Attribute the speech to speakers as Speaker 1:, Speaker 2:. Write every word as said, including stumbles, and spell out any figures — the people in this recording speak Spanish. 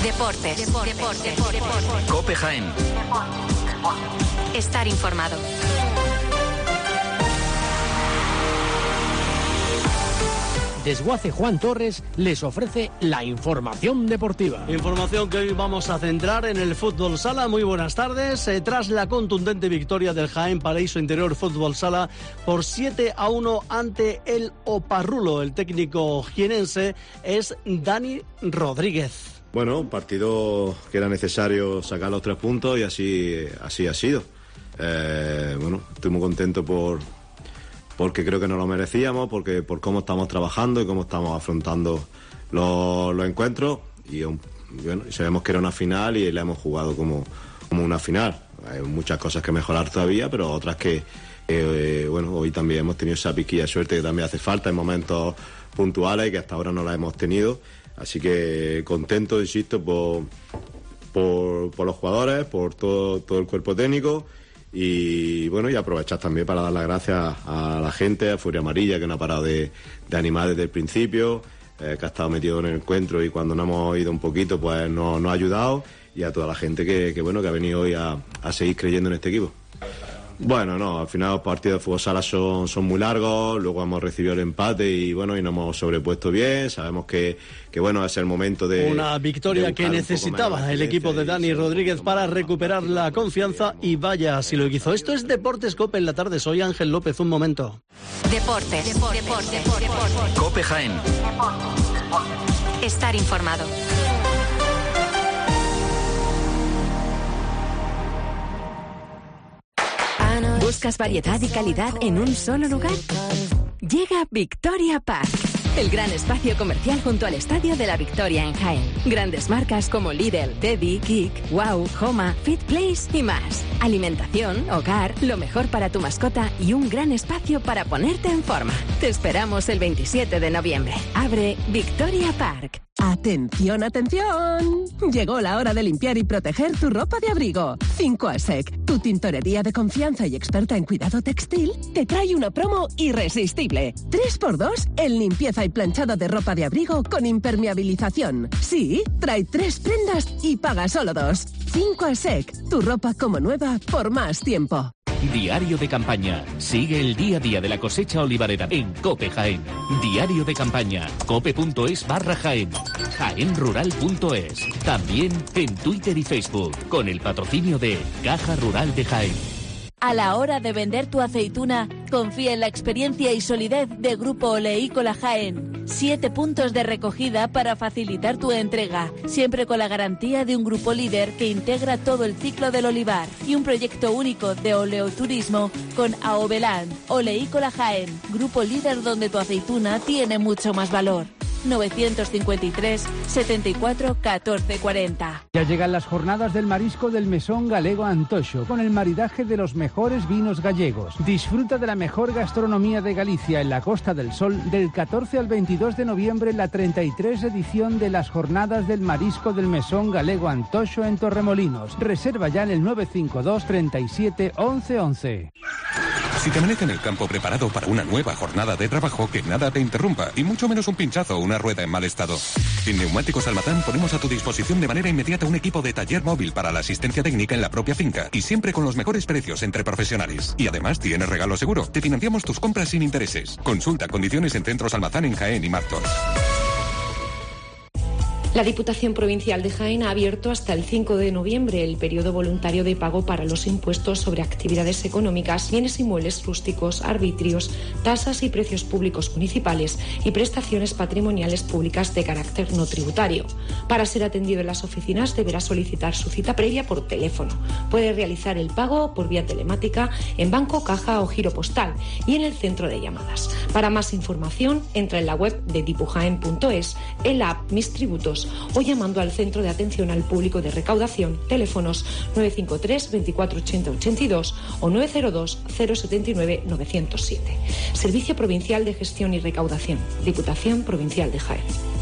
Speaker 1: Deportes. Deportes. Deportes. Deportes.
Speaker 2: COPE Jaén.
Speaker 1: Estar informado.
Speaker 3: Desguace Juan Torres les ofrece la información deportiva.
Speaker 4: Información que hoy vamos a centrar en el fútbol sala. Muy buenas tardes. Eh, tras la contundente victoria del Jaén Paraíso Interior Fútbol Sala por siete a uno ante el Oparrulo, el técnico jienense es Dani Rodríguez.
Speaker 5: Bueno, un partido que era necesario sacar los tres puntos y así, así ha sido. Eh, bueno, estoy muy contento por... porque creo que nos lo merecíamos, porque por cómo estamos trabajando y cómo estamos afrontando los, los encuentros. Y bueno, sabemos que era una final y la hemos jugado como, como una final. Hay muchas cosas que mejorar todavía, pero otras que, eh, bueno, hoy también hemos tenido esa piquilla de suerte que también hace falta en momentos puntuales y que hasta ahora no la hemos tenido. Así que contento, insisto, por, por, por los jugadores, por todo, todo el cuerpo técnico. Y bueno, y aprovechar también para dar las gracias a la gente, a Furia Amarilla, que no ha parado de, de animar desde el principio, eh, que ha estado metido en el encuentro y cuando nos hemos ido un poquito pues nos, nos ha ayudado, y a toda la gente que, que bueno que ha venido hoy a, a seguir creyendo en este equipo. Bueno, no, al final los partidos de fútbol sala son, son muy largos, luego hemos recibido el empate y bueno, y nos hemos sobrepuesto bien, sabemos que, que bueno, es el momento de...
Speaker 4: Una victoria de que necesitaba el equipo de Dani Rodríguez para recuperar la confianza y vaya si lo hizo. Esto es Deportes COPE en la tarde, soy Ángel López, un momento.
Speaker 1: Deportes. Deportes. Deportes. Deportes.
Speaker 2: COPE Jaén.
Speaker 1: Estar informado. ¿Buscas variedad y calidad en un solo lugar? Llega Victoria Park, el gran espacio comercial junto al Estadio de la Victoria en Jaén. Grandes marcas como Lidl, Dedi, Kik, Wow, Homa, Fit Place y más. Alimentación, hogar, lo mejor para tu mascota y un gran espacio para ponerte en forma. Te esperamos el veintisiete de noviembre. Abre Victoria Park.
Speaker 6: ¡Atención, atención! Llegó la hora de limpiar y proteger tu ropa de abrigo. cinco A S E C, tu tintorería de confianza y experta en cuidado textil, te trae una promo irresistible. tres por dos en limpieza y planchado de ropa de abrigo con impermeabilización. Sí, trae tres prendas y paga solo dos. cinco A S E C, tu ropa como nueva por más tiempo.
Speaker 7: Diario de campaña. Sigue el día a día de la cosecha olivarera en COPE Jaén. Diario de campaña. cope.es barra Jaén. jaenrural punto es. También en Twitter y Facebook con el patrocinio de Caja Rural de Jaén.
Speaker 8: A la hora de vender tu aceituna, confía en la experiencia y solidez de Grupo Oleícola Jaén. Siete puntos de recogida para facilitar tu entrega, siempre con la garantía de un grupo líder que integra todo el ciclo del olivar y un proyecto único de oleoturismo con Aovelán. Oleícola Jaén, grupo líder donde tu aceituna tiene mucho más valor. novecientos cincuenta y tres, setenta y cuatro, catorce cuarenta.
Speaker 9: Ya llegan las jornadas del marisco del Mesón Galego Antoxo, con el maridaje de los mejores vinos gallegos. Disfruta de la mejor gastronomía de Galicia en la Costa del Sol del catorce al veintidós de noviembre, la treinta y tres edición de las jornadas del marisco del Mesón Galego Antoxo en Torremolinos. Reserva ya en el nueve cinco dos, treinta y siete, once once.
Speaker 10: Si te amanece en el campo preparado para una nueva jornada de trabajo, que nada te interrumpa, y mucho menos un pinchazo o una rueda en mal estado. En Neumáticos Almazán ponemos a tu disposición de manera inmediata un equipo de taller móvil para la asistencia técnica en la propia finca, y siempre con los mejores precios entre profesionales. Y además tienes regalo seguro, te financiamos tus compras sin intereses. Consulta condiciones en Centros Almazán en Jaén y Martos.
Speaker 11: La Diputación Provincial de Jaén ha abierto hasta el cinco de noviembre el periodo voluntario de pago para los impuestos sobre actividades económicas, bienes inmuebles rústicos, arbitrios, tasas y precios públicos municipales y prestaciones patrimoniales públicas de carácter no tributario. Para ser atendido en las oficinas deberá solicitar su cita previa por teléfono. Puede realizar el pago por vía telemática en banco, caja o giro postal y en el centro de llamadas. Para más información, entra en la web de dipujaen punto es, en la app Mis Tributos o llamando al Centro de Atención al Público de Recaudación, teléfonos nueve cinco tres, veinticuatro ochenta, ochenta y dos o nueve cero dos, cero setenta y nueve, novecientos siete. Servicio Provincial de Gestión y Recaudación, Diputación Provincial de Jaén.